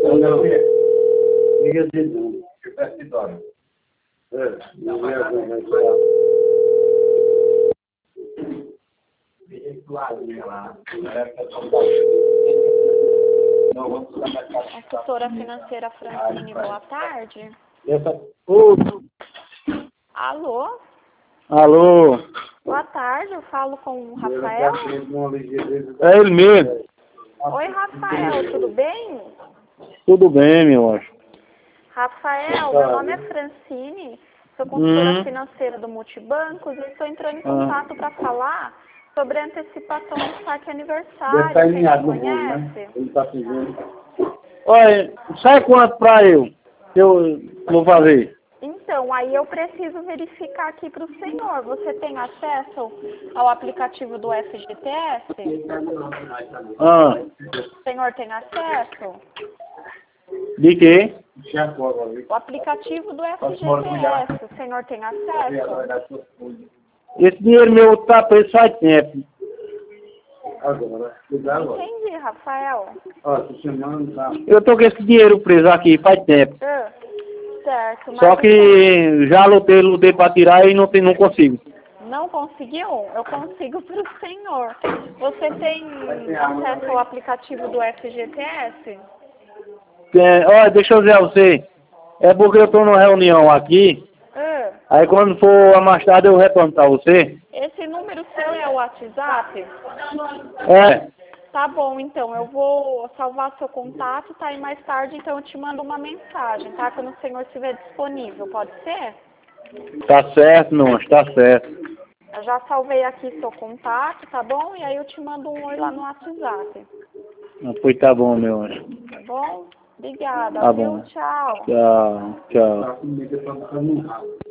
Não, liga de novo. Eu peço de dólar. Não vai dar. Assessora financeira Francine, boa tarde. Alô? Alô? Boa tarde, eu falo com o Rafael. É ele mesmo. Oi, Rafael, tudo bem? Tudo bem, meu anjo. Rafael, meu nome é Francine, sou consultora financeira do Multibancos e estou entrando em contato para falar sobre a antecipação do saque aniversário. Você me conhece? Ele tá pedindo. Olha, sai quanto pra eu? Eu vou fazer. Então, aí eu preciso verificar aqui para o senhor. Você tem acesso ao aplicativo do FGTS? Ah, O senhor tem acesso? de quê? O aplicativo do FGTS, o senhor tem acesso? Esse dinheiro meu tá preso faz tempo. Não entendi, Rafael. Eu tô com esse dinheiro preso aqui faz tempo. Certo, mas Só que já lutei pra tirar e não consigo. não conseguiu? Eu consigo para o senhor. Você tem acesso ao aplicativo do FGTS? Olha, deixa eu dizer a você. É porque eu tô numa reunião aqui. Aí quando for mais tarde eu retorno pra você. Esse número seu é o WhatsApp? É. Tá bom, então, eu vou salvar seu contato, tá? E mais tarde, então, eu te mando uma mensagem, tá? Quando o senhor estiver disponível, pode ser? Tá certo, meu anjo, tá certo. Eu já salvei aqui seu contato, tá bom? E aí eu te mando um oi lá no WhatsApp. Pois tá bom, meu anjo. Tá bom? Obrigada, Tá viu? bom. Tchau. Tchau, tchau.